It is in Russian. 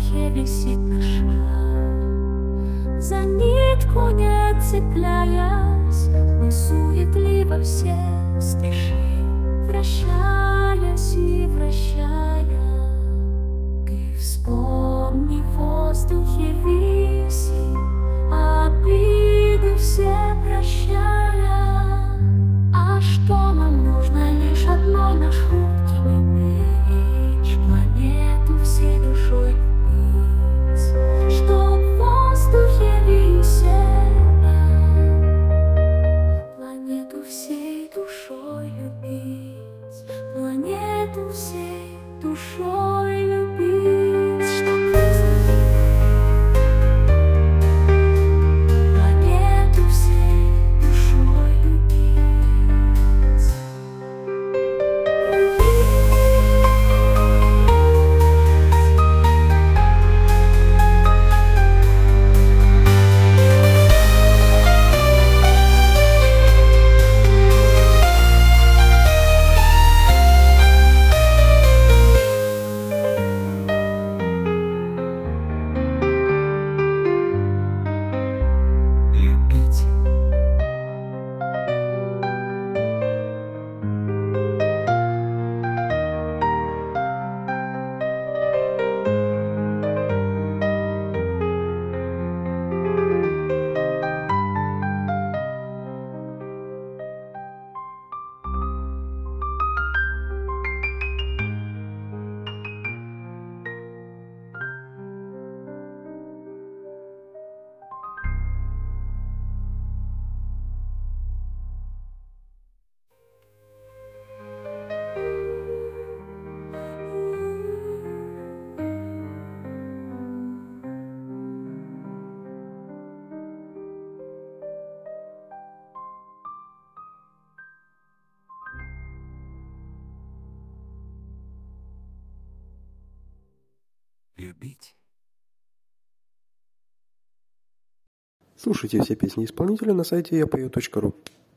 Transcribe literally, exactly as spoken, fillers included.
воздухе висит наша, за нитку не цепляясь, мы суетливо все спешим, вращаясь и вращая. Ты вспомни, в воздухе виси, обиды все прощая. А что нам нужно? Лишь одно — наш хрупкий меч, планету всей душой любить, чтоб в воздухе висеть, планету всей душой любить, планету всей душой любить, чтоб планету всей душой любить. Любить. Любить. Слушайте все песни исполнителя на сайте я пою точка ру.